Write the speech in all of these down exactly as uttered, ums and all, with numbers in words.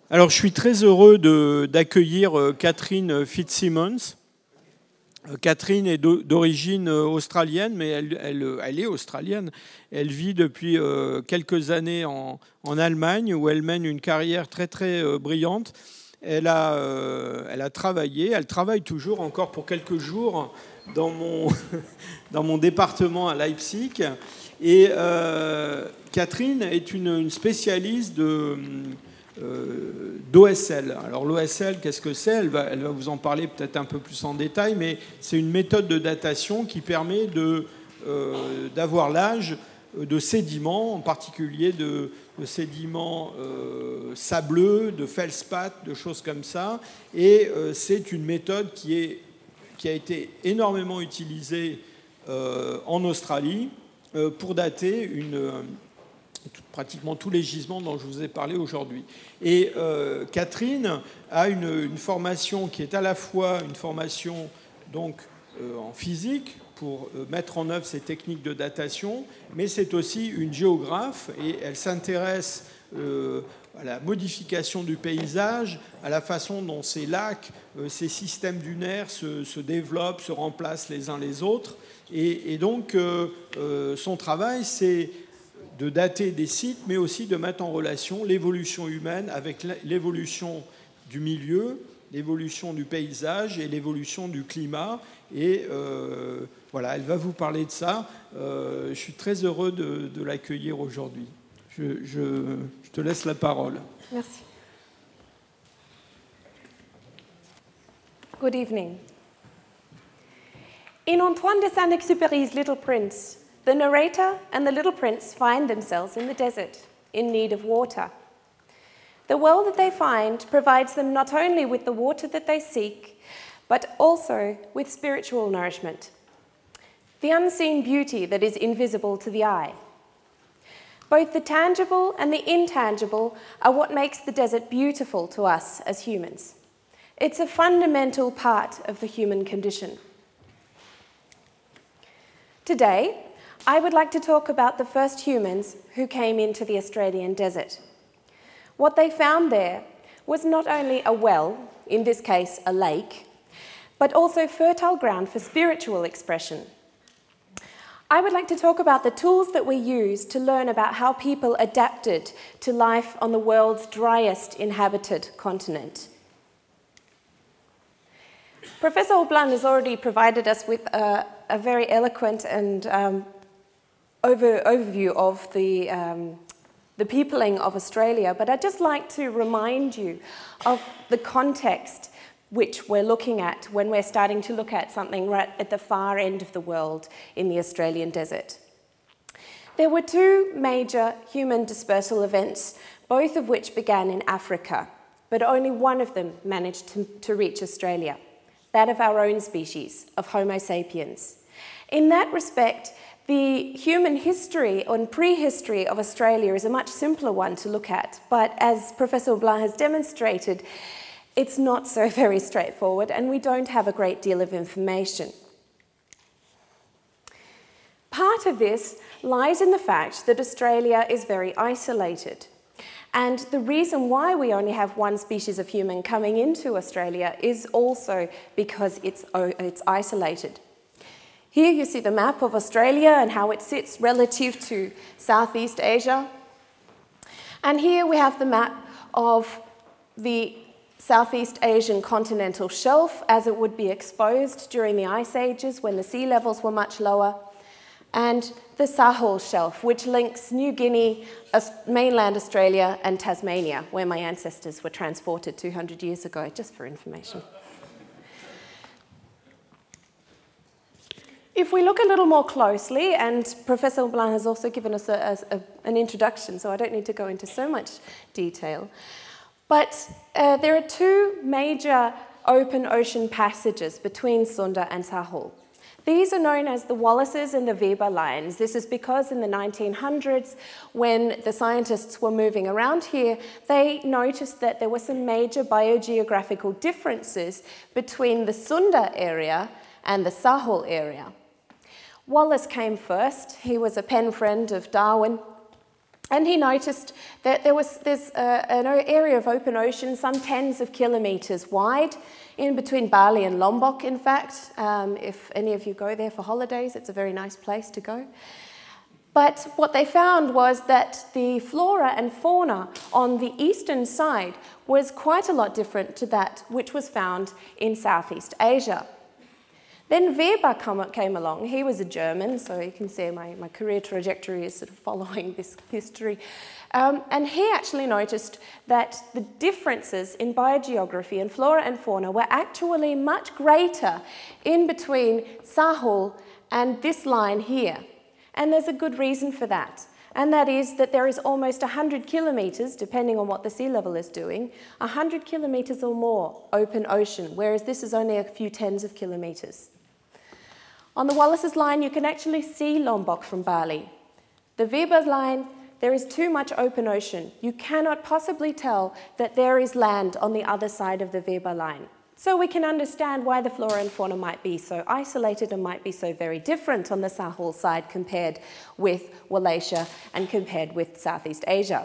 Alors, je suis très heureux de, d'accueillir Catherine Fitzsimmons. Catherine est d'origine australienne, mais elle, elle, elle est australienne. Elle vit depuis quelques années en, en Allemagne, où elle mène une carrière très, très brillante. Elle a, elle a travaillé, elle travaille toujours encore pour quelques jours dans mon, dans mon département à Leipzig. Et euh, Catherine est une, une spécialiste de... Euh, d'O S L. Alors l'O S L, qu'est-ce que c'est ? elle va, elle va vous en parler peut-être un peu plus en détail, mais c'est une méthode de datation qui permet de, euh, d'avoir l'âge de sédiments, en particulier de, de sédiments euh, sableux, de feldspath, de choses comme ça. Et euh, c'est une méthode qui, est, qui a été énormément utilisée euh, en Australie euh, pour dater une... pratiquement tous les gisements dont je vous ai parlé aujourd'hui. Et euh, Catherine a une, une formation qui est à la fois une formation donc, euh, en physique pour euh, mettre en œuvre ces techniques de datation, mais c'est aussi une géographe et elle s'intéresse euh, à la modification du paysage, à la façon dont ces lacs, euh, ces systèmes dunaires se, se développent, se remplacent les uns les autres. Et, et donc, euh, euh, son travail, c'est de dater des sites, mais aussi de mettre en relation l'évolution humaine avec l'évolution du milieu, l'évolution du paysage et l'évolution du climat. Et euh, voilà, elle va vous parler de ça. Euh, je suis très heureux de, de l'accueillir aujourd'hui. Je, je, je te laisse la parole. Merci. Good evening. In Antoine de Saint-Exupéry's Little Prince, the narrator and the little prince find themselves in the desert, in need of water. The well that they find provides them not only with the water that they seek, but also with spiritual nourishment, the unseen beauty that is invisible to the eye. Both the tangible and the intangible are what makes the desert beautiful to us as humans. It's a fundamental part of the human condition. Today, I would like to talk about the first humans who came into the Australian desert. What they found there was not only a well, in this case a lake, but also fertile ground for spiritual expression. I would like to talk about the tools that we use to learn about how people adapted to life on the world's driest inhabited continent. Professor Aublan has already provided us with a, a very eloquent and um, Over, overview of the, um, the peopling of Australia, but I'd just like to remind you of the context which we're looking at when we're starting to look at something right at the far end of the world in the Australian desert. There were two major human dispersal events, both of which began in Africa, but only one of them managed to, to reach Australia, that of our own species, of Homo sapiens. In that respect, the human history and prehistory of Australia is a much simpler one to look at, but as Professor Aublan has demonstrated, it's not so very straightforward and we don't have a great deal of information. Part of this lies in the fact that Australia is very isolated. And the reason why we only have one species of human coming into Australia is also because it's, it's isolated. Here you see the map of Australia and how it sits relative to Southeast Asia. And here we have the map of the Southeast Asian continental shelf as it would be exposed during the ice ages when the sea levels were much lower, and the Sahel shelf, which links New Guinea, mainland Australia, and Tasmania, where my ancestors were transported two hundred years ago, just for information. If we look a little more closely, and Professor Aublan has also given us a, a, an introduction, so I don't need to go into so much detail, but uh, there are two major open ocean passages between Sunda and Sahel. These are known as the Wallaces and the Weber lines. This is because in the nineteen hundreds, when the scientists were moving around here, they noticed that there were some major biogeographical differences between the Sunda area and the Sahel area. Wallace came first. He was a pen friend of Darwin, And he noticed that there was there's a, an area of open ocean some tens of kilometres wide, in between Bali and Lombok, in fact. Um, if any of you go there for holidays, it's a very nice place to go. But what they found was that the flora and fauna on the eastern side was quite a lot different to that which was found in Southeast Asia. Then Weber came along. He was a German, so you can see my, my career trajectory is sort of following this history. Um, and he actually noticed that the differences in biogeography and flora and fauna were actually much greater in between Sahul and this line here. And there's a good reason for that. And that is that there is almost one hundred kilometres, depending on what the sea level is doing, one hundred kilometres or more open ocean, whereas this is only a few tens of kilometres. On the Wallace's line, you can actually see Lombok from Bali. The Weber's line, there is too much open ocean. You cannot possibly tell that there is land on the other side of the Weber line. So we can understand why the flora and fauna might be so isolated and might be so very different on the Sahul side compared with Wallacea and compared with Southeast Asia.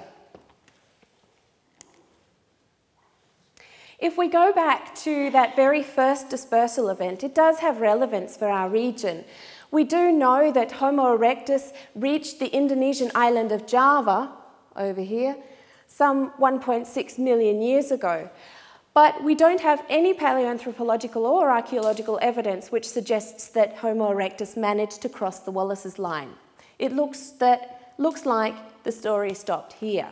If we go back to that very first dispersal event, it does have relevance for our region. We do know that Homo erectus reached the Indonesian island of Java, over here, some one point six million years ago. But we don't have any paleoanthropological or archaeological evidence which suggests that Homo erectus managed to cross the Wallace's line. It looks, that, looks like the story stopped here.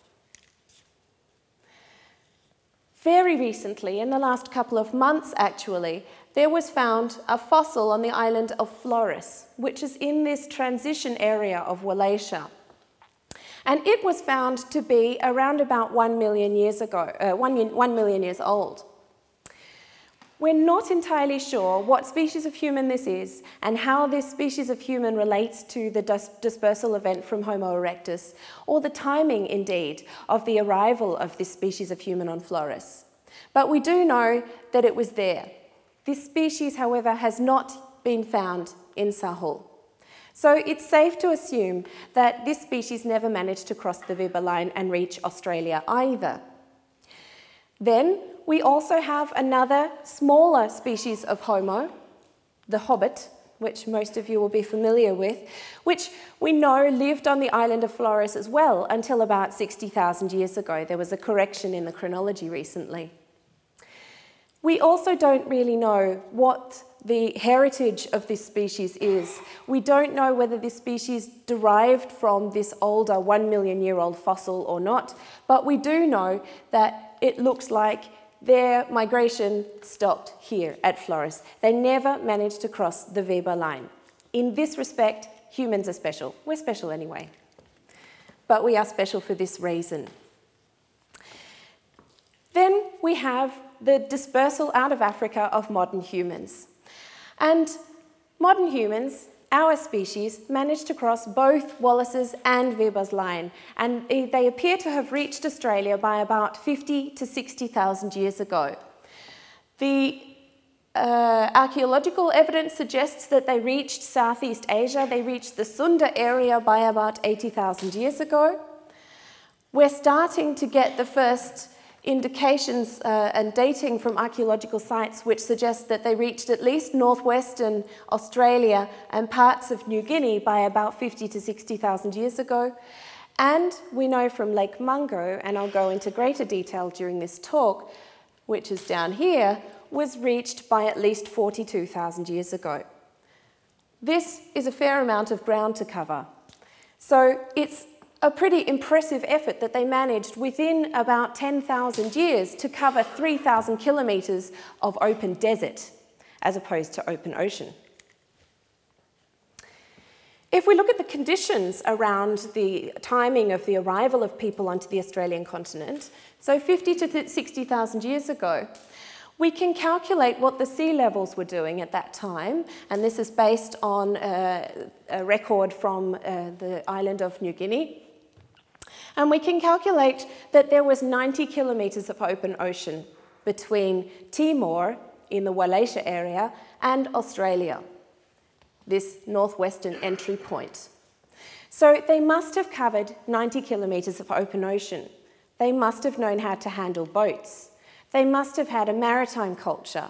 Very recently, in the last couple of months actually, there was found a fossil on the island of Flores, which is in this transition area of Wallacea. And it was found to be around about one million years ago, uh, one, one million years old. We're not entirely sure what species of human this is and how this species of human relates to the dis dispersal event from Homo erectus, or the timing, indeed, of the arrival of this species of human on Flores. But we do know that it was there. This species, however, has not been found in Sahul. So it's safe to assume that this species never managed to cross the Weber line and reach Australia either. Then we also have another smaller species of Homo, the hobbit, which most of you will be familiar with, which we know lived on the island of Flores as well until about sixty thousand years ago. There was a correction in the chronology recently. We also don't really know what the heritage of this species is. We don't know whether this species derived from this older one million year old fossil or not, but we do know that it looks like their migration stopped here at Flores. They never managed to cross the Weber line. In this respect, humans are special. We're special anyway. But we are special for this reason. Then we have the dispersal out of Africa of modern humans. And modern humans, our species, managed to cross both Wallace's and Weber's line, and they appear to have reached Australia by about fifty to sixty thousand years ago. The uh, archaeological evidence suggests that they reached Southeast Asia. They reached the Sunda area by about eighty thousand years ago. We're starting to get the first indications uh, and dating from archaeological sites which suggest that they reached at least northwestern Australia and parts of New Guinea by about fifty to sixty thousand years ago. And we know from Lake Mungo, and I'll go into greater detail during this talk, which is down here, was reached by at least forty-two thousand years ago. This is a fair amount of ground to cover. So it's a pretty impressive effort that they managed within about ten thousand years to cover three thousand kilometres of open desert as opposed to open ocean. If we look at the conditions around the timing of the arrival of people onto the Australian continent, so fifty to sixty thousand years ago, we can calculate what the sea levels were doing at that time, and this is based on uh, a record from uh, the island of New Guinea. And we can calculate that there was ninety kilometres of open ocean between Timor in the Wallacea area and Australia, this northwestern entry point. So they must have covered ninety kilometres of open ocean. They must have known how to handle boats. They must have had a maritime culture.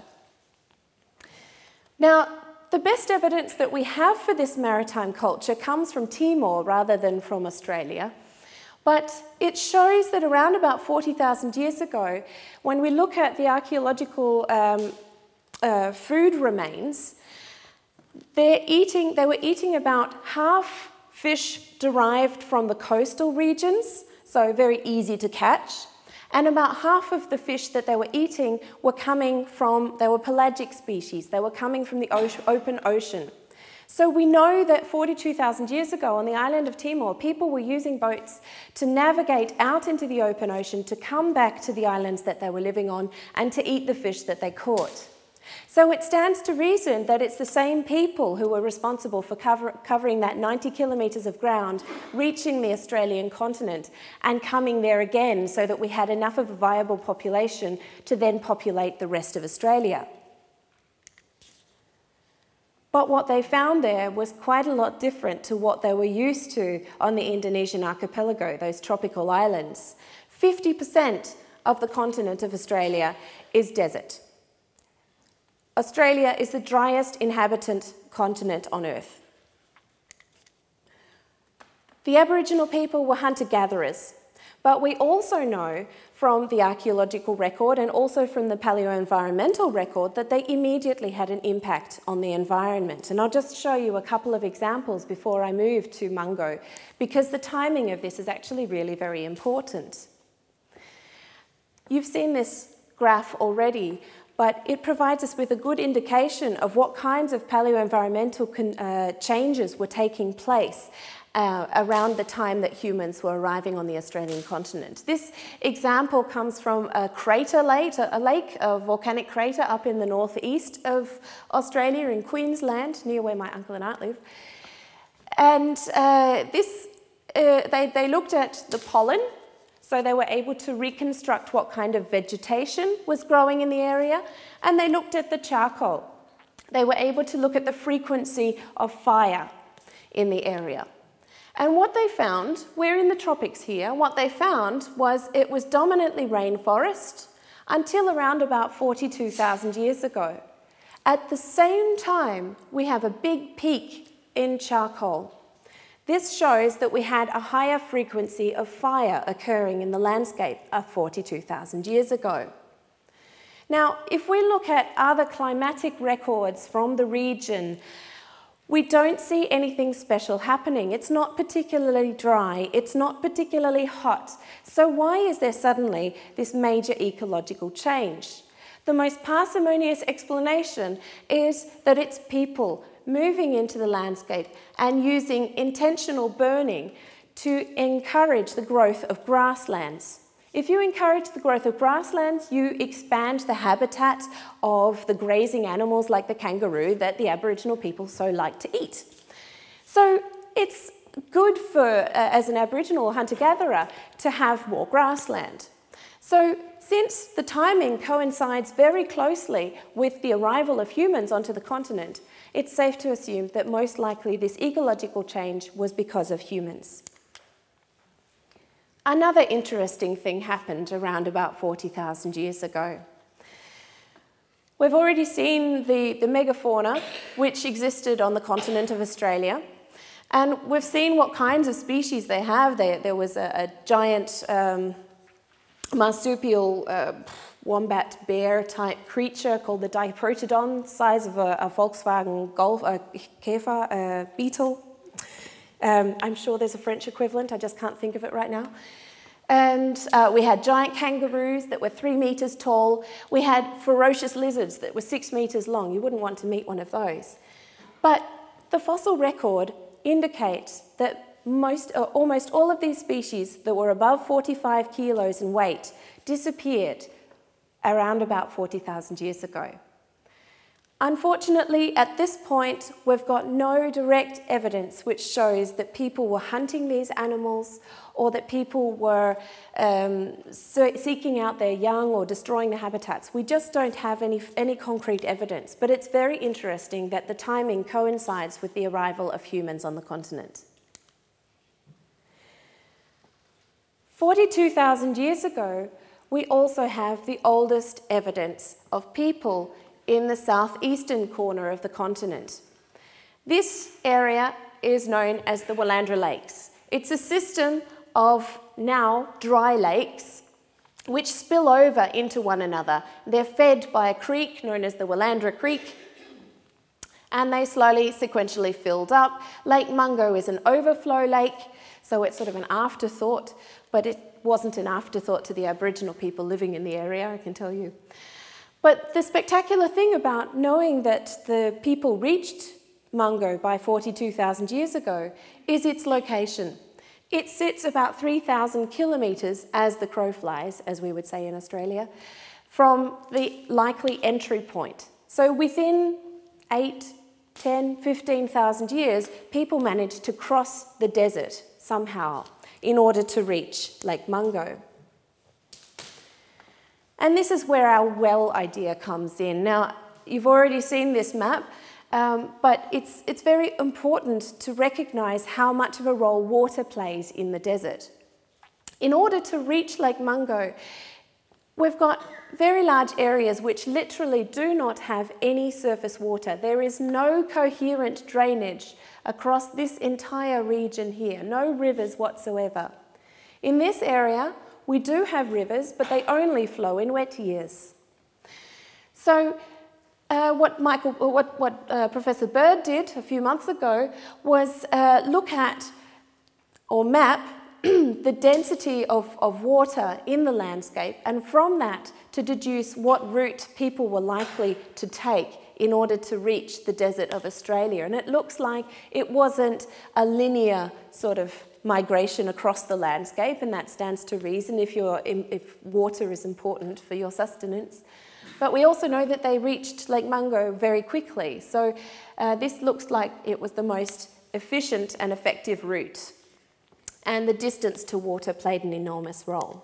Now, the best evidence that we have for this maritime culture comes from Timor rather than from Australia. But it shows that around about forty thousand years ago, when we look at the archaeological um, uh, food remains, they're eating, they were eating about half fish derived from the coastal regions, so very easy to catch, and about half of the fish that they were eating were coming from, they were pelagic species, they were coming from the ocean, open ocean. So we know that forty-two thousand years ago on the island of Timor, people were using boats to navigate out into the open ocean, to come back to the islands that they were living on, and to eat the fish that they caught. So it stands to reason that it's the same people who were responsible for cover, covering that ninety kilometres of ground, reaching the Australian continent and coming there again so that we had enough of a viable population to then populate the rest of Australia. But what they found there was quite a lot different to what they were used to on the Indonesian archipelago, those tropical islands. fifty percent of the continent of Australia is desert. Australia is the driest inhabitant continent on Earth. The Aboriginal people were hunter-gatherers, but we also know from the archaeological record and also from the paleoenvironmental record that they immediately had an impact on the environment. And I'll just show you a couple of examples before I move to Mungo, because the timing of this is actually really very important. You've seen this graph already, but it provides us with a good indication of what kinds of paleoenvironmental con- uh, changes were taking place uh, around the time that humans were arriving on the Australian continent. This example comes from a crater lake, a lake, a volcanic crater up in the northeast of Australia in Queensland, near where my uncle and aunt live. And uh, this, uh, they, they looked at the pollen. So they were able to reconstruct what kind of vegetation was growing in the area, and they looked at the charcoal. They were able to look at the frequency of fire in the area. And what they found, we're in the tropics here, what they found was it was dominantly rainforest until around about forty-two thousand years ago. At the same time, we have a big peak in charcoal. This shows that we had a higher frequency of fire occurring in the landscape of forty-two thousand years ago. Now, if we look at other climatic records from the region, we don't see anything special happening. It's not particularly dry, it's not particularly hot. So why is there suddenly this major ecological change? The most parsimonious explanation is that it's people moving into the landscape and using intentional burning to encourage the growth of grasslands. If you encourage the growth of grasslands, you expand the habitat of the grazing animals like the kangaroo that the Aboriginal people so like to eat. So it's good for, uh, as an Aboriginal hunter-gatherer, to have more grassland. So since the timing coincides very closely with the arrival of humans onto the continent, it's safe to assume that most likely this ecological change was because of humans. Another interesting thing happened around about forty thousand years ago. We've already seen the, the megafauna which existed on the continent of Australia, and we've seen what kinds of species they have. There, there was a, a giant um, marsupial uh, wombat bear type creature called the Diprotodon, size of a, a Volkswagen Golf, a Käfer, a beetle. Um, I'm sure there's a French equivalent, I just can't think of it right now. And uh, we had giant kangaroos that were three metres tall. We had ferocious lizards that were six metres long. You wouldn't want to meet one of those. But the fossil record indicates that most, uh, almost all of these species that were above forty-five kilos in weight disappeared around about forty thousand years ago. Unfortunately, at this point, we've got no direct evidence which shows that people were hunting these animals or that people were um, seeking out their young or destroying the habitats. We just don't have any, any concrete evidence, but it's very interesting that the timing coincides with the arrival of humans on the continent. forty-two thousand years ago, we also have the oldest evidence of people in the southeastern corner of the continent. This area is known as the Willandra Lakes. It's a system of now dry lakes which spill over into one another. They're fed by a creek known as the Willandra Creek, and they slowly, sequentially filled up. Lake Mungo is an overflow lake, so it's sort of an afterthought, but it wasn't an afterthought to the Aboriginal people living in the area, I can tell you. But the spectacular thing about knowing that the people reached Mungo by forty-two thousand years ago is its location. It sits about three thousand kilometres, as the crow flies, as we would say in Australia, from the likely entry point. So within eight, ten, fifteen thousand years, people managed to cross the desert somehow in order to reach Lake Mungo. And this is where our well idea comes in. Now, you've already seen this map, um, but it's, it's very important to recognise how much of a role water plays in the desert. In order to reach Lake Mungo, we've got very large areas which literally do not have any surface water. There is no coherent drainage across this entire region here, no rivers whatsoever. In this area, we do have rivers, but they only flow in wet years. So uh, what, Michael, what, what uh, Professor Bird did a few months ago was uh, look at or map the density of, of water in the landscape, and from that to deduce what route people were likely to take in order to reach the desert of Australia. And it looks like it wasn't a linear sort of migration across the landscape, and that stands to reason if, you're, if water is important for your sustenance. But we also know that they reached Lake Mungo very quickly, so uh, this looks like it was the most efficient and effective route. And the distance to water played an enormous role.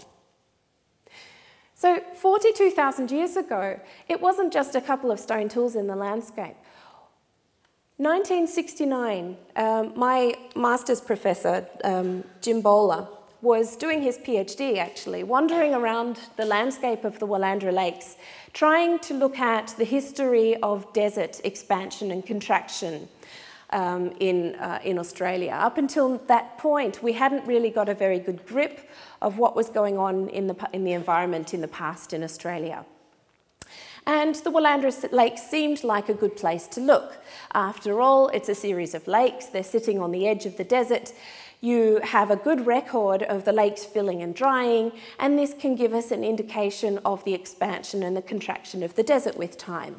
So forty-two thousand years ago, it wasn't just a couple of stone tools in the landscape. nineteen sixty-nine, um, my master's professor, um, Jim Bowler, was doing his PhD actually, wandering around the landscape of the Willandra Lakes, trying to look at the history of desert expansion and contraction um, in, uh, in Australia. Up until that point, we hadn't really got a very good grip of what was going on in the, in the environment in the past in Australia. And the Willandra Lakes seemed like a good place to look. After all, it's a series of lakes. They're sitting on the edge of the desert. You have a good record of the lakes filling and drying, and this can give us an indication of the expansion and the contraction of the desert with time.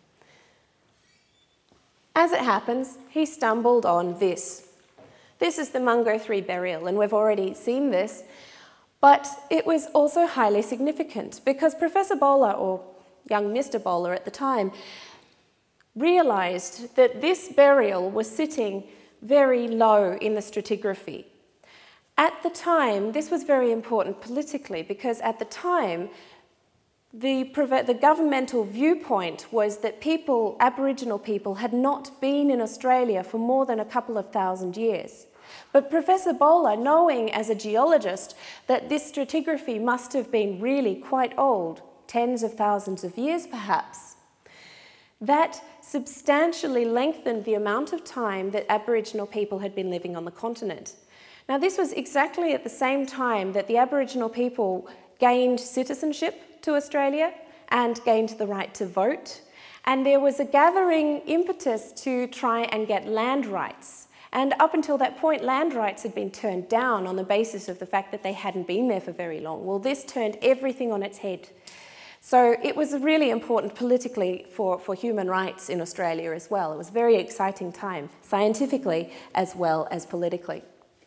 As it happens, he stumbled on this. This is the Mungo three burial, and we've already seen this, but it was also highly significant because Professor Bowler, or young Mister Bowler at the time, realised that this burial was sitting very low in the stratigraphy. At the time, this was very important politically because at the time, the, the governmental viewpoint was that people, Aboriginal people, had not been in Australia for more than a couple of thousand years. But Professor Bowler, knowing as a geologist that this stratigraphy must have been really quite old, tens of thousands of years perhaps, that substantially lengthened the amount of time that Aboriginal people had been living on the continent. Now, this was exactly at the same time that the Aboriginal people gained citizenship to Australia and gained the right to vote, and there was a gathering impetus to try and get land rights. And up until that point, land rights had been turned down on the basis of the fact that they hadn't been there for very long. Well, this turned everything on its head. So it was really important politically for, for human rights in Australia as well. It was a very exciting time, scientifically as well as politically.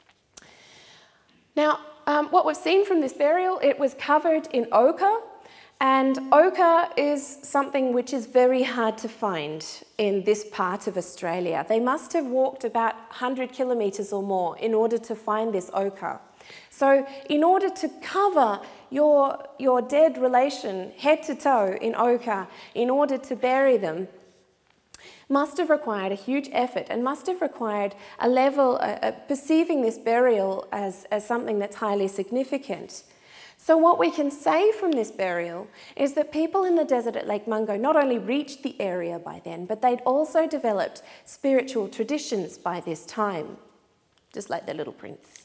Now, um, what we've seen from this burial, it was covered in ochre, and ochre is something which is very hard to find in this part of Australia. They must have walked about one hundred kilometres or more in order to find this ochre. So in order to cover your, your dead relation head to toe in ochre, in order to bury them, must have required a huge effort and must have required a level, uh, uh, perceiving this burial as, as something that's highly significant. So what we can say from this burial is that people in the desert at Lake Mungo not only reached the area by then, but they'd also developed spiritual traditions by this time, just like the Little Prince.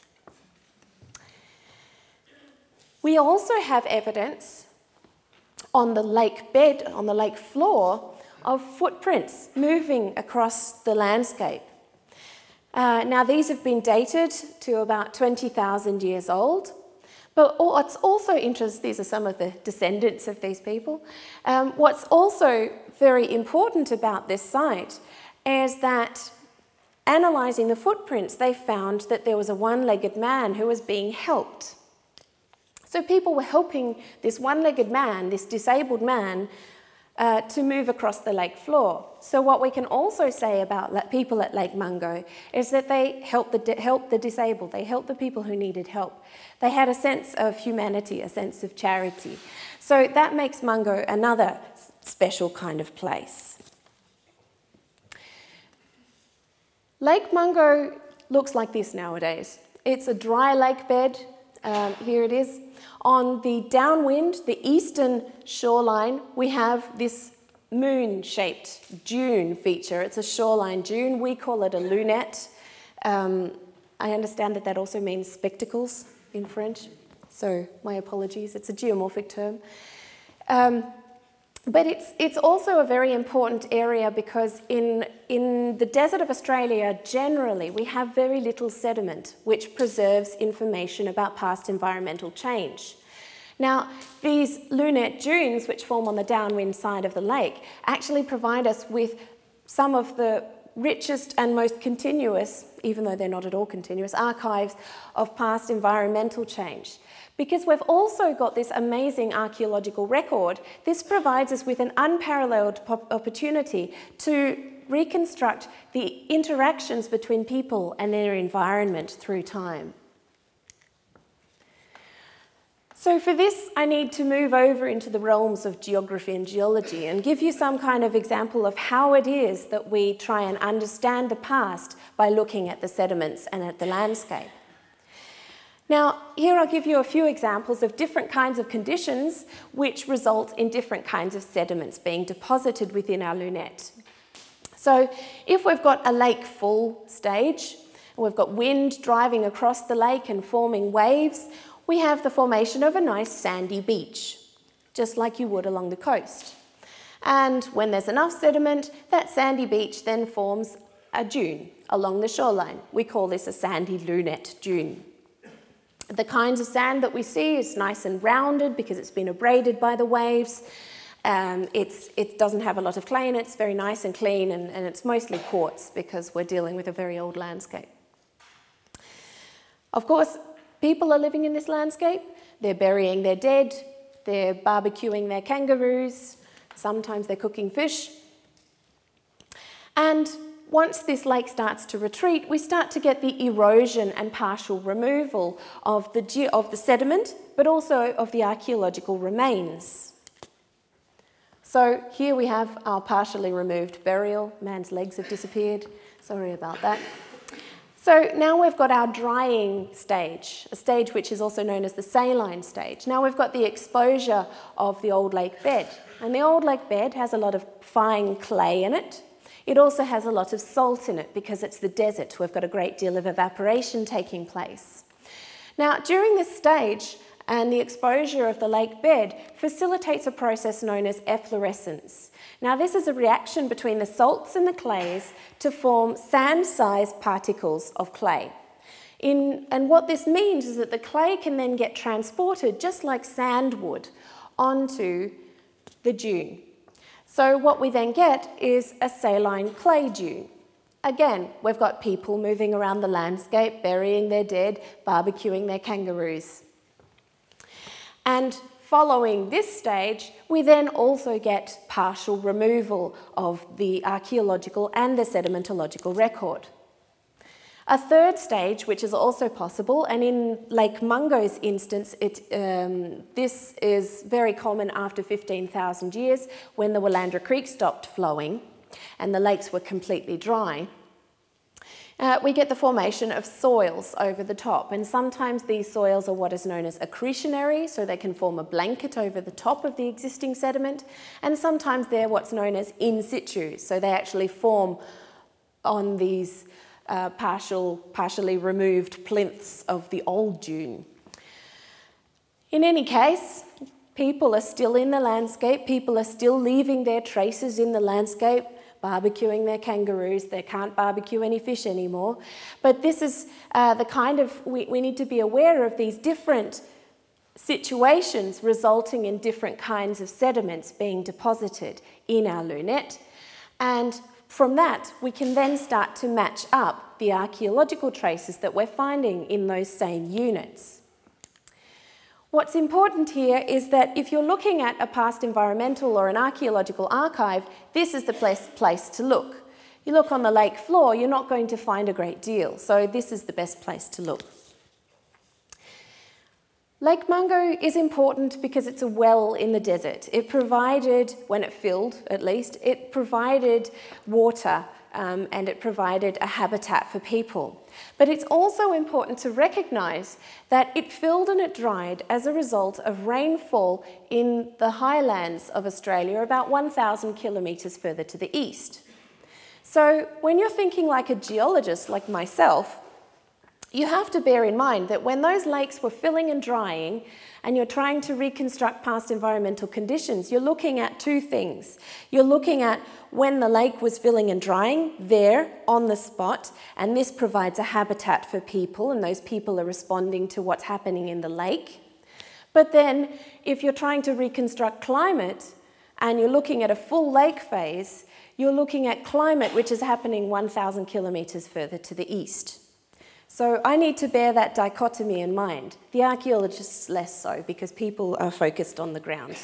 We also have evidence on the lake bed, on the lake floor, of footprints moving across the landscape. Uh, now, these have been dated to about twenty thousand years old. But what's also interesting, these are some of the descendants of these people. Um, what's also very important about this site is that analysing the footprints, they found that there was a one-legged man who was being helped. So people were helping this one-legged man, this disabled man, uh, to move across the lake floor. So what we can also say about people at Lake Mungo is that they helped the, helped the disabled, they helped the people who needed help. They had a sense of humanity, a sense of charity. So that makes Mungo another special kind of place. Lake Mungo looks like this nowadays. It's a dry lake bed. Um, here it is. On the downwind, the eastern shoreline, we have this moon-shaped dune feature. It's a shoreline dune. We call it a lunette. Um, I understand that that also means spectacles in French, so my apologies. It's a geomorphic term. Um, but it's, it's also a very important area because in, in the desert of Australia, generally, we have very little sediment, which preserves information about past environmental change. Now, these lunette dunes, which form on the downwind side of the lake, actually provide us with some of the richest and most continuous, even though they're not at all continuous, archives of past environmental change. Because we've also got this amazing archaeological record, this provides us with an unparalleled opportunity to reconstruct the interactions between people and their environment through time. So for this, I need to move over into the realms of geography and geology and give you some kind of example of how it is that we try and understand the past by looking at the sediments and at the landscape. Now, here I'll give you a few examples of different kinds of conditions which result in different kinds of sediments being deposited within our lunette. So if we've got a lake full stage, and we've got wind driving across the lake and forming waves, we have the formation of a nice sandy beach, just like you would along the coast. And when there's enough sediment, that sandy beach then forms a dune along the shoreline. We call this a sandy lunette dune. The kinds of sand that we see is nice and rounded because it's been abraded by the waves. Um, it's, it doesn't have a lot of clay in it, it's very nice and clean, and, and it's mostly quartz because we're dealing with a very old landscape. Of course, people are living in this landscape. They're burying their dead, they're barbecuing their kangaroos, sometimes they're cooking fish. And once this lake starts to retreat, we start to get the erosion and partial removal of the, ge of the sediment, but also of the archaeological remains. So here we have our partially removed burial. Man's legs have disappeared. Sorry about that. So now we've got our drying stage, a stage which is also known as the saline stage. Now we've got the exposure of the old lake bed. And the old lake bed has a lot of fine clay in it. It also has a lot of salt in it because it's the desert. We've got a great deal of evaporation taking place. Now, during this stage, and the exposure of the lake bed facilitates a process known as efflorescence. Now, this is a reaction between the salts and the clays to form sand-sized particles of clay. In, and what this means is that the clay can then get transported, just like sand would, onto the dune. So what we then get is a saline clay dune. Again, we've got people moving around the landscape, burying their dead, barbecuing their kangaroos. And following this stage, we then also get partial removal of the archaeological and the sedimentological record. A third stage, which is also possible, and in Lake Mungo's instance, it, um, this is very common after fifteen thousand years when the Willandra Creek stopped flowing. and the lakes were completely dry, Uh, we get the formation of soils over the top, and sometimes these soils are what is known as accretionary, so they can form a blanket over the top of the existing sediment, and sometimes they're what's known as in situ, so they actually form on these uh, partial, partially removed plinths of the old dune. In any case, people are still in the landscape, people are still leaving their traces in the landscape, barbecuing their kangaroos. They can't barbecue any fish anymore. But this is uh, the kind of, we, we need to be aware of these different situations resulting in different kinds of sediments being deposited in our lunette. And from that, we can then start to match up the archaeological traces that we're finding in those same units. What's important here is that if you're looking at a past environmental or an archaeological archive, this is the place, place to look. You look on the lake floor, you're not going to find a great deal, so this is the best place to look. Lake Mungo is important because it's a well in the desert. It provided, when it filled at least, it provided water um, and it provided a habitat for people. But it's also important to recognise that it filled and it dried as a result of rainfall in the highlands of Australia about one thousand kilometres further to the east. So when you're thinking like a geologist like myself, you have to bear in mind that when those lakes were filling and drying and you're trying to reconstruct past environmental conditions, you're looking at two things. You're looking at when the lake was filling and drying, there on the spot, and this provides a habitat for people, and those people are responding to what's happening in the lake. But then if you're trying to reconstruct climate and you're looking at a full lake phase, you're looking at climate which is happening one thousand kilometres further to the east. So I need to bear that dichotomy in mind. The archaeologists less so, because people are focused on the ground.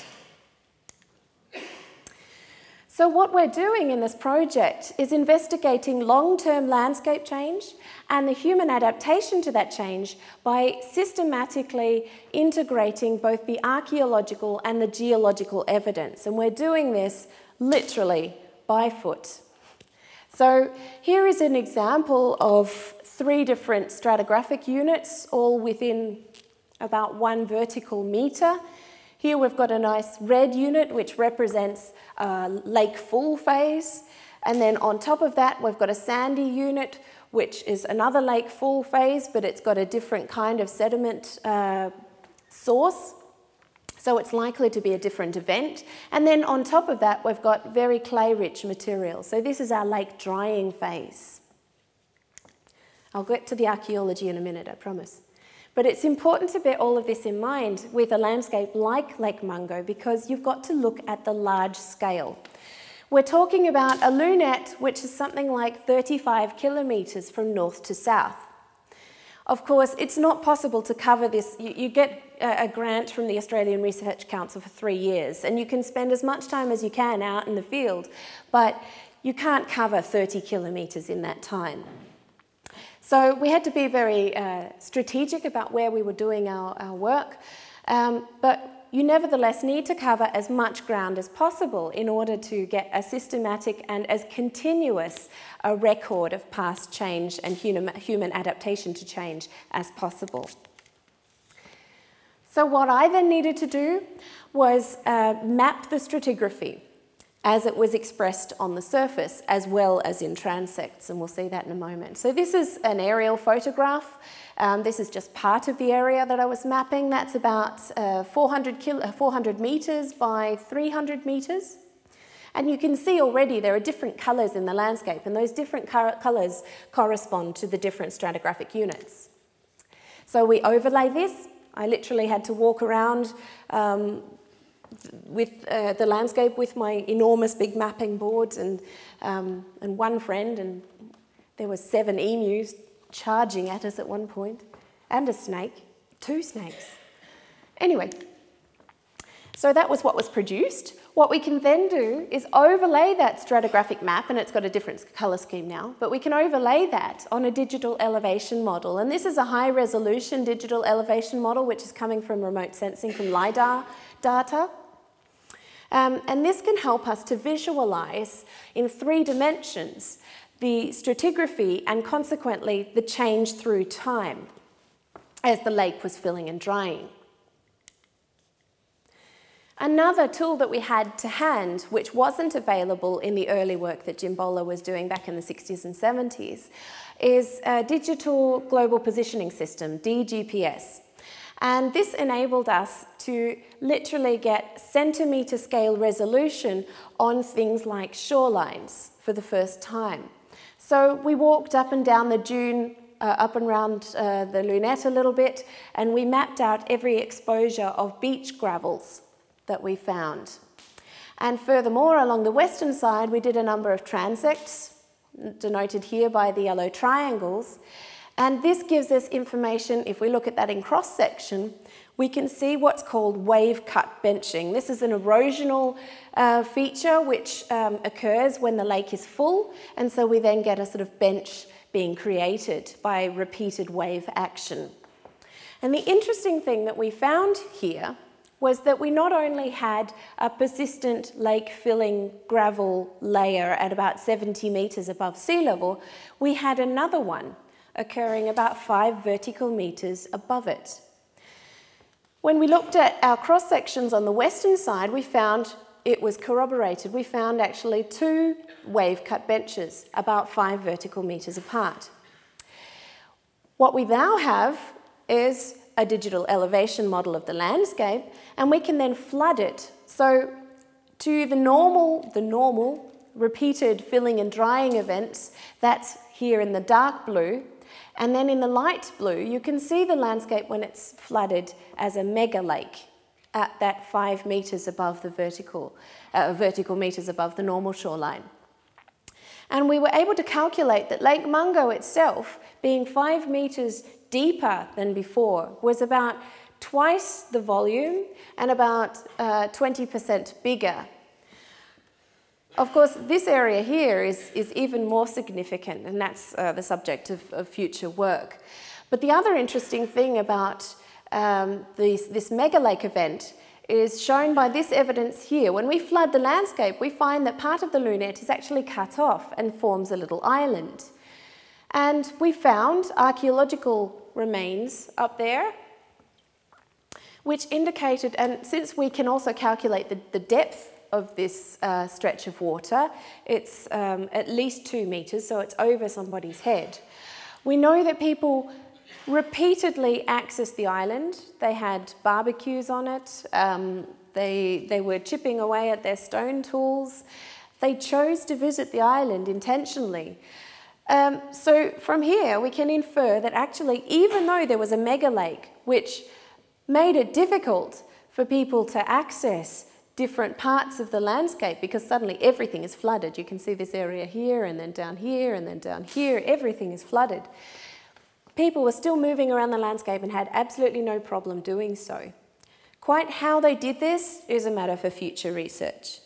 So what we're doing in this project is investigating long-term landscape change and the human adaptation to that change by systematically integrating both the archaeological and the geological evidence. And we're doing this literally by foot. So here is an example of three different stratigraphic units, all within about one vertical metre. Here we've got a nice red unit which represents uh, lake full phase, and then on top of that we've got a sandy unit which is another lake full phase, but it's got a different kind of sediment uh, source, so it's likely to be a different event. And then on top of that we've got very clay-rich material, so this is our lake drying phase. I'll get to the archaeology in a minute, I promise. But it's important to bear all of this in mind with a landscape like Lake Mungo, because you've got to look at the large scale. We're talking about a lunette which is something like thirty-five kilometres from north to south. Of course, it's not possible to cover this. You, you get a, a grant from the Australian Research Council for three years, and you can spend as much time as you can out in the field, but you can't cover thirty kilometres in that time. So we had to be very uh, strategic about where we were doing our, our work, um, but you nevertheless need to cover as much ground as possible in order to get a systematic and as continuous a record of past change and human, human adaptation to change as possible. So what I then needed to do was uh, map the stratigraphy as it was expressed on the surface, as well as in transects, and we'll see that in a moment. So this is an aerial photograph. Um, this is just part of the area that I was mapping. That's about uh, four hundred, kilo, four hundred metres by three hundred metres. And you can see already there are different colours in the landscape, and those different colours correspond to the different stratigraphic units. So we overlay this. I literally had to walk around um, with uh, the landscape with my enormous big mapping boards and, um, and one friend, and there were seven emus charging at us at one point, and a snake, two snakes. Anyway, so that was what was produced. What we can then do is overlay that stratigraphic map, and it's got a different colour scheme now, but we can overlay that on a digital elevation model. And this is a high-resolution digital elevation model which is coming from remote sensing from LiDAR data. Um, and this can help us to visualise in three dimensions the stratigraphy and consequently the change through time as the lake was filling and drying. Another tool that we had to hand, which wasn't available in the early work that Jimbola was doing back in the sixties and seventies, is a Digital Global Positioning System, D G P S. And this enabled us to literally get centimetre scale resolution on things like shorelines for the first time. So we walked up and down the dune, uh, up and around uh, the lunette a little bit, and we mapped out every exposure of beach gravels that we found. And furthermore, along the western side, we did a number of transects, denoted here by the yellow triangles. And this gives us information. If we look at that in cross-section, we can see what's called wave-cut benching. This is an erosional uh, feature which um, occurs when the lake is full, and so we then get a sort of bench being created by repeated wave action. And the interesting thing that we found here was that we not only had a persistent lake-filling gravel layer at about seventy metres above sea level, we had another one occurring about five vertical metres above it. When we looked at our cross-sections on the western side, we found it was corroborated. We found actually two wave-cut benches about five vertical metres apart. What we now have is a digital elevation model of the landscape, and we can then flood it. So to the normal, the normal repeated filling and drying events, that's here in the dark blue. And then in the light blue, you can see the landscape when it's flooded as a mega lake at that five metres above the vertical, uh, vertical metres above the normal shoreline. And we were able to calculate that Lake Mungo itself, being five metres deeper than before, was about twice the volume and about uh, twenty percent bigger. Of course, this area here is, is even more significant, and that's uh, the subject of, of future work. But the other interesting thing about um, this, this mega lake event is shown by this evidence here. When we flood the landscape, we find that part of the lunette is actually cut off and forms a little island. And we found archaeological remains up there, which indicated, and since we can also calculate the, the depth of this uh, stretch of water, it's um, at least two metres, so it's over somebody's head. We know that people repeatedly accessed the island. They had barbecues on it. Um, they, they were chipping away at their stone tools. They chose to visit the island intentionally. Um, so from here, we can infer that actually, even though there was a mega lake, which made it difficult for people to access different parts of the landscape because suddenly everything is flooded. You can see this area here and then down here and then down here. Everything is flooded. People were still moving around the landscape and had absolutely no problem doing so. Quite how they did this is a matter for future research.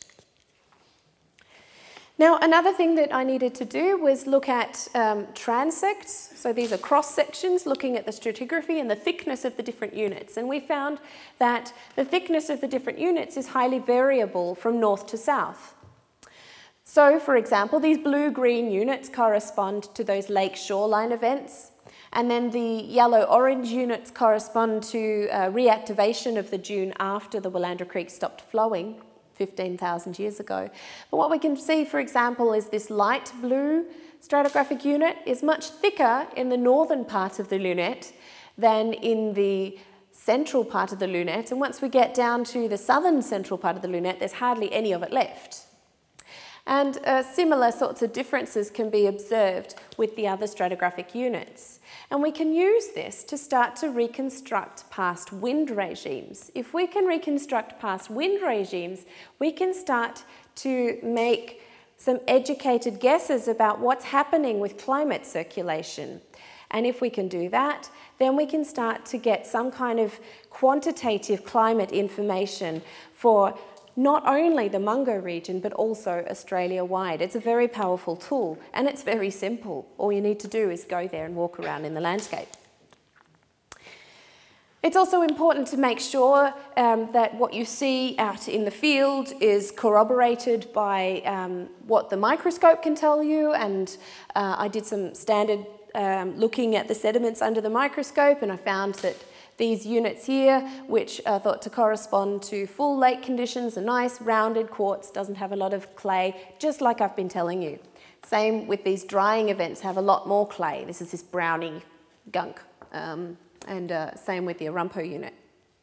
Now, another thing that I needed to do was look at um, transects. So these are cross-sections looking at the stratigraphy and the thickness of the different units. And we found that the thickness of the different units is highly variable from north to south. So, for example, these blue-green units correspond to those lake shoreline events. And then the yellow-orange units correspond to uh, reactivation of the dune after the Willandra Creek stopped flowing fifteen thousand years ago. But what we can see, for example, is this light blue stratigraphic unit is much thicker in the northern part of the lunette than in the central part of the lunette. And once we get down to the southern central part of the lunette, there's hardly any of it left. And uh, similar sorts of differences can be observed with the other stratigraphic units. And we can use this to start to reconstruct past wind regimes. If we can reconstruct past wind regimes, we can start to make some educated guesses about what's happening with climate circulation. And if we can do that, then we can start to get some kind of quantitative climate information for not only the Mungo region, but also Australia-wide. It's a very powerful tool, and it's very simple. All you need to do is go there and walk around in the landscape. It's also important to make sure um, that what you see out in the field is corroborated by um, what the microscope can tell you, and uh, I did some standard um, looking at the sediments under the microscope, and I found that these units here, which are thought to correspond to full lake conditions, are nice, rounded quartz, doesn't have a lot of clay, just like I've been telling you. Same with these drying events, have a lot more clay. This is this browny gunk. Um, and uh, same with the Arumpo unit.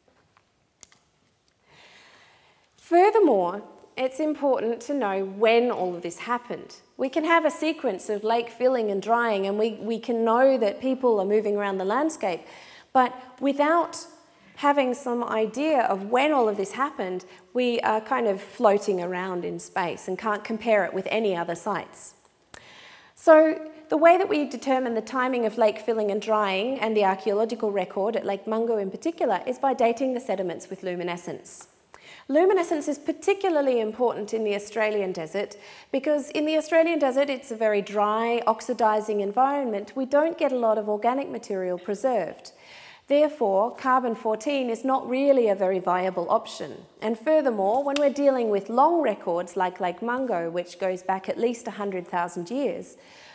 Furthermore, it's important to know when all of this happened. We can have a sequence of lake filling and drying, and we, we can know that people are moving around the landscape, but without having some idea of when all of this happened, we are kind of floating around in space and can't compare it with any other sites. So the way that we determine the timing of lake filling and drying, and the archaeological record at Lake Mungo in particular, is by dating the sediments with luminescence. Luminescence is particularly important in the Australian desert because in the Australian desert it's a very dry, oxidising environment. We don't get a lot of organic material preserved. Therefore, carbon fourteen is not really a very viable option. And furthermore, when we're dealing with long records like Lake Mungo, which goes back at least one hundred thousand years,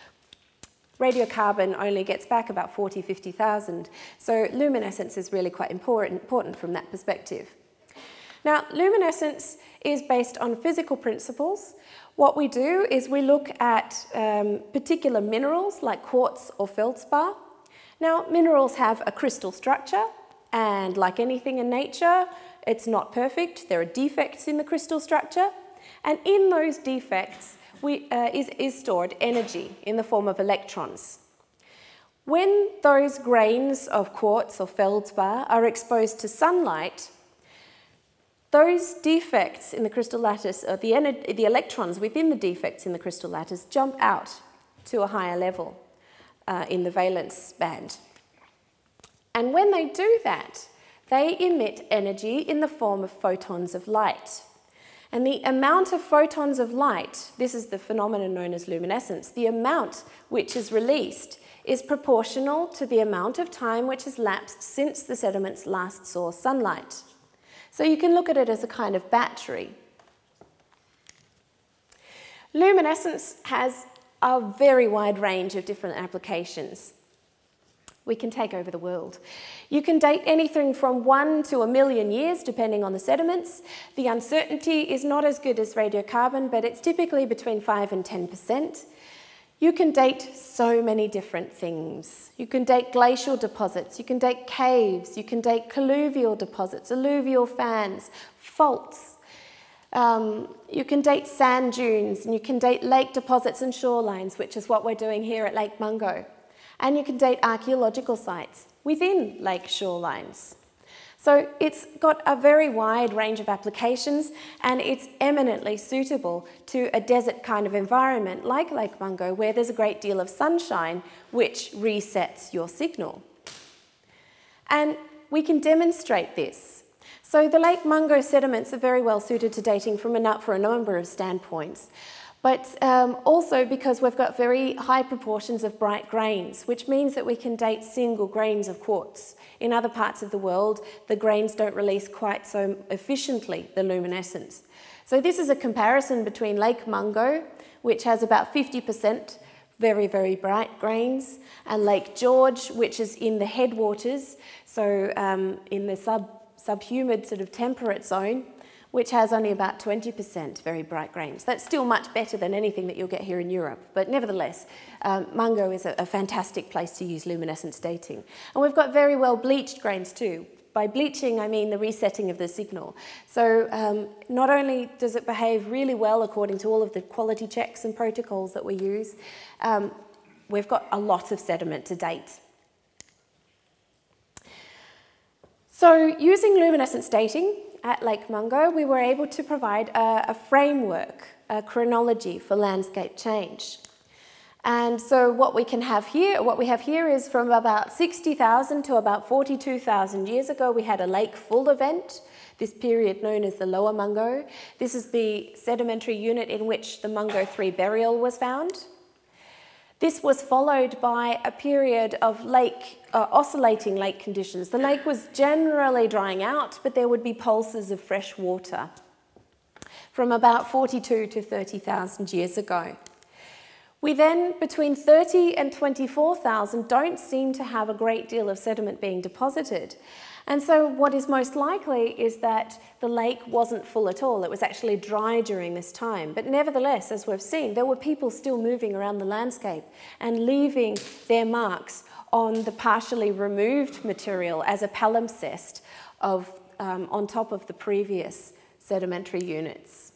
radiocarbon only gets back about forty, fifty thousand. So luminescence is really quite important, important from that perspective. Now, luminescence is based on physical principles. What we do is we look at um, particular minerals like quartz or feldspar. Now, minerals have a crystal structure, and like anything in nature, it's not perfect. There are defects in the crystal structure, and in those defects we, uh, is, is stored energy in the form of electrons. When those grains of quartz or feldspar are exposed to sunlight, those defects in the crystal lattice, or the, the electrons within the defects in the crystal lattice, jump out to a higher level uh, in the valence band. And when they do that, they emit energy in the form of photons of light. And the amount of photons of light, this is the phenomenon known as luminescence, the amount which is released is proportional to the amount of time which has lapsed since the sediments last saw sunlight. So you can look at it as a kind of battery. Luminescence has a very wide range of different applications. We can take over the world. You can date anything from one to a million years, depending on the sediments. The uncertainty is not as good as radiocarbon, but it's typically between five and ten percent. You can date so many different things. You can date glacial deposits, you can date caves, you can date colluvial deposits, alluvial fans, faults. Um, you can date sand dunes, and you can date lake deposits and shorelines, which is what we're doing here at Lake Mungo. And you can date archaeological sites within lake shorelines. So it's got a very wide range of applications, and it's eminently suitable to a desert kind of environment like Lake Mungo, where there's a great deal of sunshine, which resets your signal. And we can demonstrate this. So the Lake Mungo sediments are very well suited to dating from a, for a number of standpoints, but um, also because we've got very high proportions of bright grains, which means that we can date single grains of quartz. In other parts of the world, the grains don't release quite so efficiently the luminescence. So this is a comparison between Lake Mungo, which has about fifty percent very, very bright grains, and Lake George, which is in the headwaters, so um, in the sub, subhumid sort of temperate zone, which has only about twenty percent very bright grains. That's still much better than anything that you'll get here in Europe. But nevertheless, um, Mungo is a, a fantastic place to use luminescence dating. And we've got very well bleached grains too. By bleaching, I mean the resetting of the signal. So um, not only does it behave really well according to all of the quality checks and protocols that we use, um, we've got a lot of sediment to date. So using luminescence dating at Lake Mungo, we were able to provide a, a framework, a chronology for landscape change. And so what we can have here, what we have here is from about sixty thousand to about forty-two thousand years ago, we had a lake full event, this period known as the Lower Mungo. This is the sedimentary unit in which the Mungo three burial was found. This was followed by a period of lake, uh, oscillating lake conditions. The lake was generally drying out, but there would be pulses of fresh water from about forty-two to thirty thousand years ago. We then, between thirty and twenty-four thousand, don't seem to have a great deal of sediment being deposited. And so what is most likely is that the lake wasn't full at all. It was actually dry during this time. But nevertheless, as we've seen, there were people still moving around the landscape and leaving their marks on the partially removed material as a palimpsest of, um, on top of the previous sedimentary units.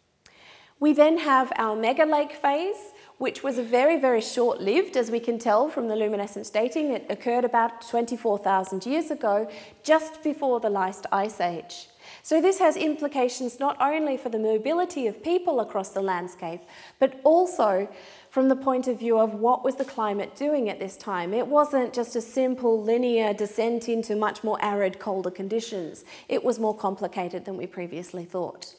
We then have our megalake phase, which was very, very short-lived, as we can tell from the luminescence dating. It occurred about twenty-four thousand years ago, just before the last ice age. So this has implications not only for the mobility of people across the landscape, but also from the point of view of what was the climate doing at this time. It wasn't just a simple linear descent into much more arid, colder conditions. It was more complicated than we previously thought.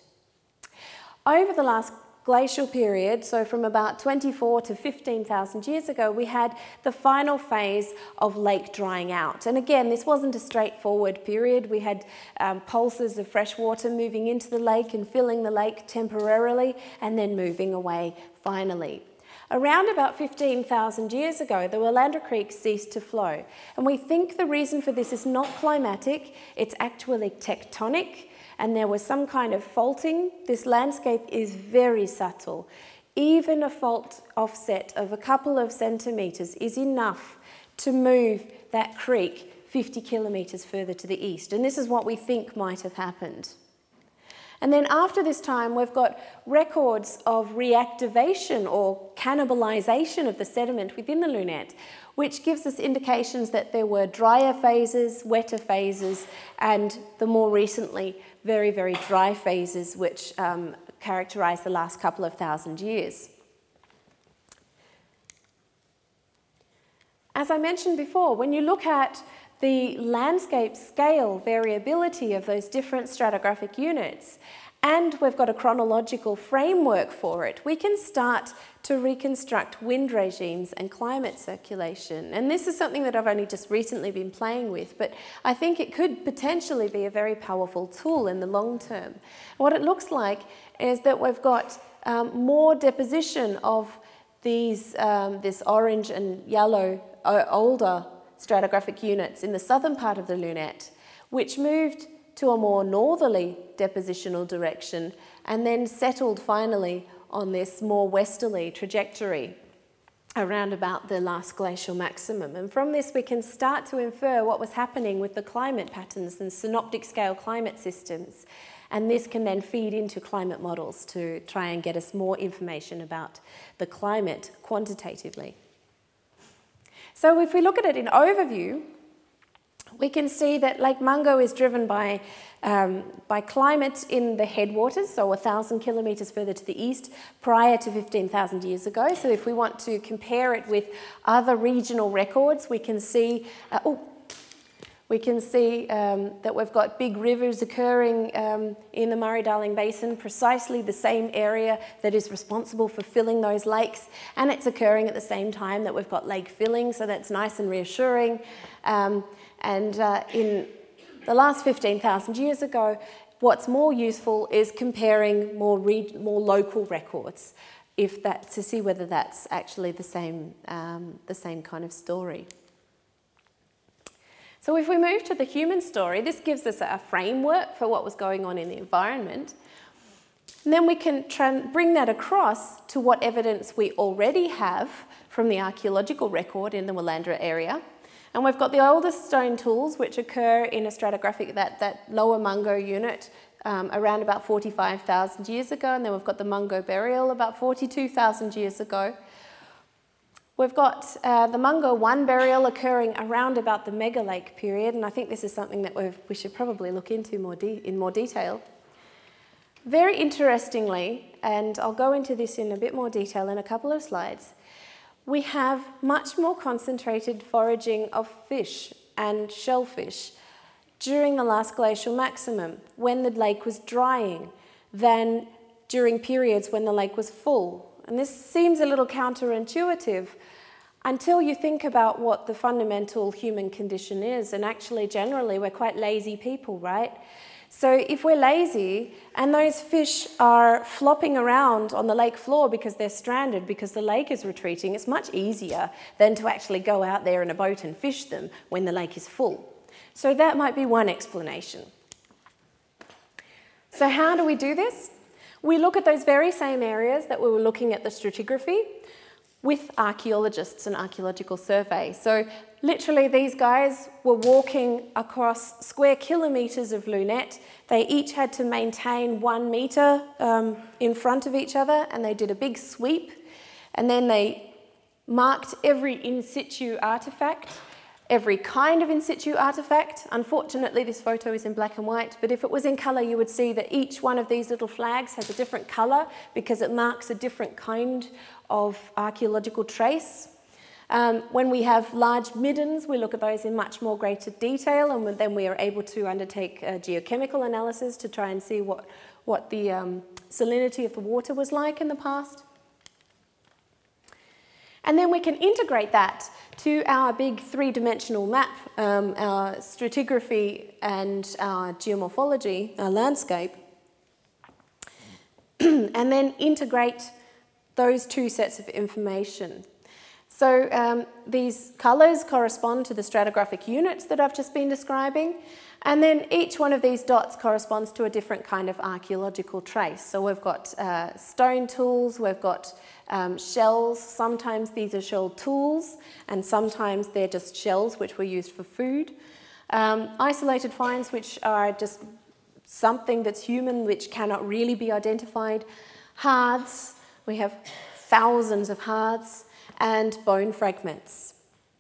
Over the last glacial period, so from about twenty-four to fifteen thousand years ago, we had the final phase of lake drying out. And again, this wasn't a straightforward period. We had um, pulses of fresh water moving into the lake and filling the lake temporarily and then moving away finally. Around about fifteen thousand years ago, the Willandra Creek ceased to flow. And we think the reason for this is not climatic, it's actually tectonic. And there was some kind of faulting. This landscape is very subtle. Even a fault offset of a couple of centimetres is enough to move that creek fifty kilometres further to the east. And this is what we think might have happened. And then after this time, we've got records of reactivation or cannibalisation of the sediment within the lunette, which gives us indications that there were drier phases, wetter phases, and the more recently very, very dry phases which um, characterise the last couple of thousand years. As I mentioned before, when you look at the landscape scale variability of those different stratigraphic units, and we've got a chronological framework for it, we can start to reconstruct wind regimes and climate circulation. And this is something that I've only just recently been playing with, but I think it could potentially be a very powerful tool in the long term. What it looks like is that we've got um, more deposition of these, um, this orange and yellow uh, older stratigraphic units in the southern part of the lunette, which moved to a more northerly depositional direction and then settled finally on this more westerly trajectory around about the last glacial maximum. And from this we can start to infer what was happening with the climate patterns and synoptic scale climate systems. And this can then feed into climate models to try and get us more information about the climate quantitatively. So if we look at it in overview, we can see that Lake Mungo is driven by, um, by climate in the headwaters, so one thousand kilometres further to the east, prior to fifteen thousand years ago. So if we want to compare it with other regional records, we can see, uh, oh, we can see um, that we've got big rivers occurring um, in the Murray-Darling Basin, precisely the same area that is responsible for filling those lakes, and it's occurring at the same time that we've got lake filling, so that's nice and reassuring. Um, And uh, in the last fifteen thousand years ago, what's more useful is comparing more, re- more local records, if that, to see whether that's actually the same, um, the same kind of story. So if we move to the human story, this gives us a framework for what was going on in the environment. And then we can tra- bring that across to what evidence we already have from the archaeological record in the Willandra area. And we've got the oldest stone tools, which occur in a stratigraphic, that, that lower Mungo unit, um, around about forty-five thousand years ago. And then we've got the Mungo burial about forty-two thousand years ago. We've got uh, the Mungo one burial occurring around about the megalake period. And I think this is something that we've, we should probably look into more de- in more detail. Very interestingly, and I'll go into this in a bit more detail in a couple of slides, we have much more concentrated foraging of fish and shellfish during the last glacial maximum, when the lake was drying, than during periods when the lake was full. And this seems a little counterintuitive until you think about what the fundamental human condition is. And actually, generally, we're quite lazy people, right? So if we're lazy and those fish are flopping around on the lake floor because they're stranded, because the lake is retreating, it's much easier than to actually go out there in a boat and fish them when the lake is full. So that might be one explanation. So how do we do this? We look at those very same areas that we were looking at the stratigraphy with archaeologists and archaeological survey. So literally these guys were walking across square kilometres of lunette. They each had to maintain one metre um, in front of each other, and they did a big sweep. And then they marked every in situ artefact, every kind of in situ artefact. Unfortunately, this photo is in black and white, but if it was in colour, you would see that each one of these little flags has a different colour because it marks a different kind of archaeological trace. Um, when we have large middens, we look at those in much more greater detail, and then we are able to undertake a geochemical analysis to try and see what, what the um, salinity of the water was like in the past. And then we can integrate that to our big three-dimensional map, um, our stratigraphy and our geomorphology, our landscape, and then integrate those two sets of information. So um, these colours correspond to the stratigraphic units that I've just been describing, and then each one of these dots corresponds to a different kind of archaeological trace. So we've got uh, stone tools, we've got um, shells. Sometimes these are shell tools, and sometimes they're just shells which were used for food. Um, isolated finds, which are just something that's human, which cannot really be identified. Hearths, we have thousands of hearths, and bone fragments.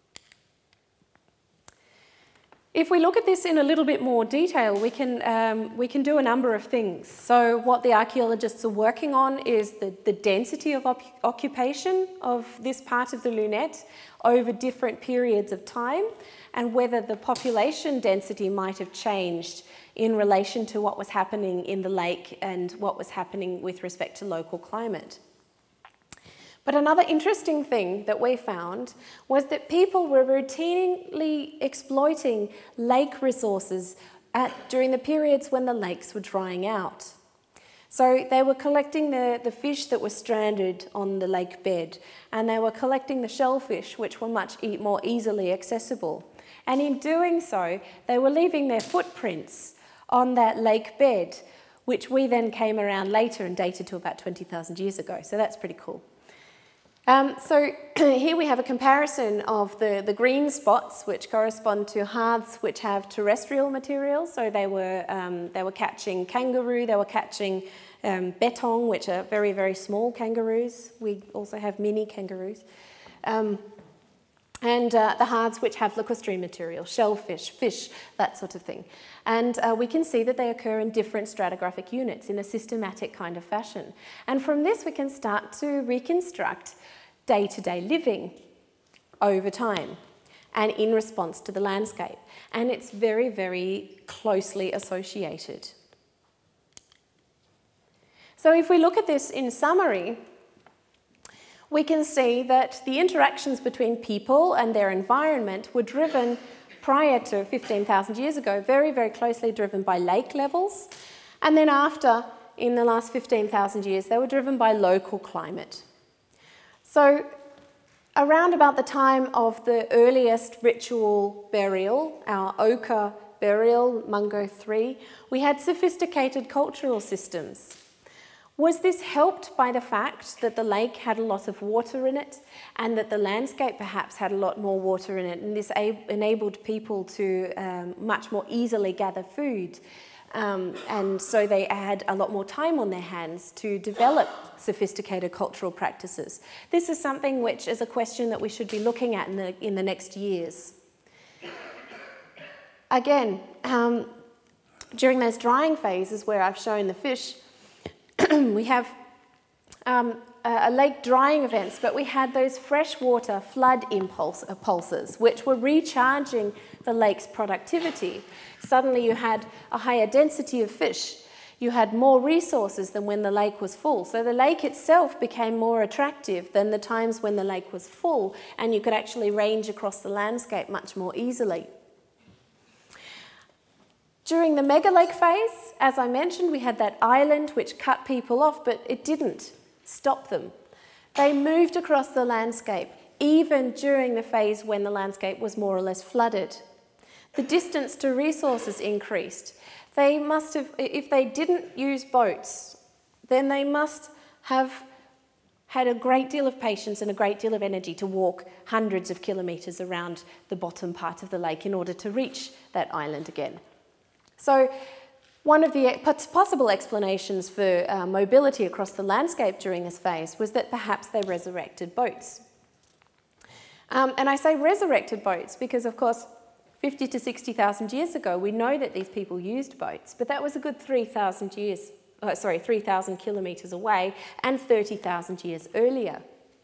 If we look at this in a little bit more detail, we can, um, we can do a number of things. So what the archaeologists are working on is the, the density of op occupation of this part of the lunette over different periods of time, and whether the population density might have changed in relation to what was happening in the lake and what was happening with respect to local climate. But another interesting thing that we found was that people were routinely exploiting lake resources at, during the periods when the lakes were drying out. So they were collecting the, the fish that were stranded on the lake bed, and they were collecting the shellfish, which were much e- more easily accessible. And in doing so, they were leaving their footprints on that lake bed, which we then came around later and dated to about twenty thousand years ago. So that's pretty cool. Um, so here we have a comparison of the, the green spots, which correspond to hearths which have terrestrial materials. So they were, um, they were catching kangaroo, they were catching um, betong, which are very, very small kangaroos. We also have mini kangaroos. Um, and uh, the hearths which have lacustrine material, shellfish, fish, that sort of thing. And uh, we can see that they occur in different stratigraphic units in a systematic kind of fashion. And from this we can start to reconstruct day-to-day living over time and in response to the landscape. And it's very, very closely associated. So if we look at this in summary, we can see that the interactions between people and their environment were driven prior to fifteen thousand years ago, very, very closely driven by lake levels. And then after, in the last fifteen thousand years, they were driven by local climate. So around about the time of the earliest ritual burial, our ochre burial, Mungo three, we had sophisticated cultural systems. Was this helped by the fact that the lake had a lot of water in it and that the landscape perhaps had a lot more water in it, and this enabled people to um, much more easily gather food? Um, and so they had a lot more time on their hands to develop sophisticated cultural practices. This is something which is a question that we should be looking at in the, in the next years. Again, um, during those drying phases where I've shown the fish, we have um, a lake drying events, but we had those freshwater flood impulse, uh, pulses, which were recharging the lake's productivity. Suddenly you had a higher density of fish. you had more resources than when the lake was full. So the lake itself became more attractive than the times when the lake was full, and you could actually range across the landscape much more easily. During the megalake phase, as I mentioned, we had that island which cut people off, but it didn't stop them. They moved across the landscape, even during the phase when the landscape was more or less flooded. The distance to resources increased. They must have, if they didn't use boats, then they must have had a great deal of patience and a great deal of energy to walk hundreds of kilometres around the bottom part of the lake in order to reach that island again. So one of the possible explanations for uh, mobility across the landscape during this phase was that perhaps they resurrected boats. Um, and I say resurrected boats because, of course, fifty to sixty thousand years ago, we know that these people used boats, but that was a good three thousand years, uh, sorry, three thousand kilometres away and thirty thousand years earlier.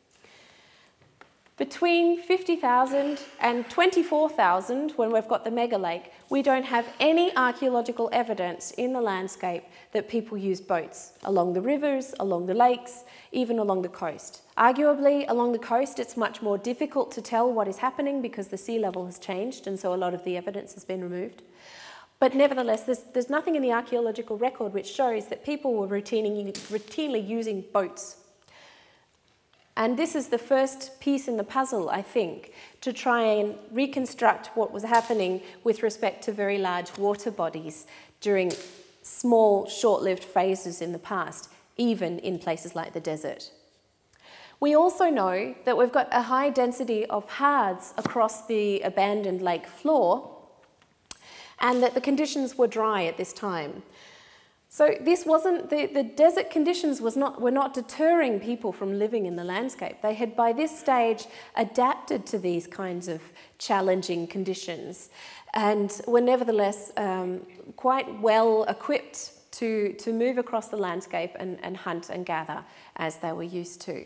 Between fifty thousand and twenty-four thousand, when we've got the megalake, we don't have any archaeological evidence in the landscape that people used boats along the rivers, along the lakes, even along the coast. Arguably, along the coast, it's much more difficult to tell what is happening because the sea level has changed, and so a lot of the evidence has been removed. But nevertheless, there's, there's nothing in the archaeological record which shows that people were routinely, routinely using boats. And this is the first piece in the puzzle, I think, to try and reconstruct what was happening with respect to very large water bodies during small, short-lived phases in the past, even in places like the desert. We also know that we've got a high density of hards across the abandoned lake floor, and that the conditions were dry at this time. So this wasn't, the, the desert conditions was not, were not deterring people from living in the landscape. They had by this stage adapted to these kinds of challenging conditions and were nevertheless um, quite well equipped to, to move across the landscape and, and hunt and gather as they were used to.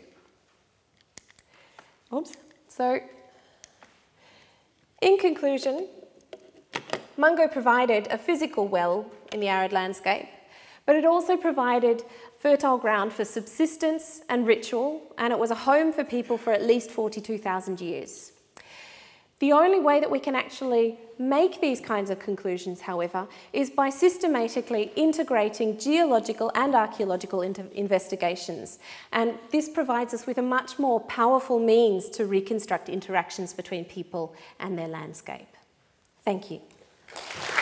Oops. So, in conclusion, Mungo provided a physical well in the arid landscape, but it also provided fertile ground for subsistence and ritual, and it was a home for people for at least forty-two thousand years. The only way that we can actually make these kinds of conclusions, however, is by systematically integrating geological and archaeological investigations. And this provides us with a much more powerful means to reconstruct interactions between people and their landscape. Thank you.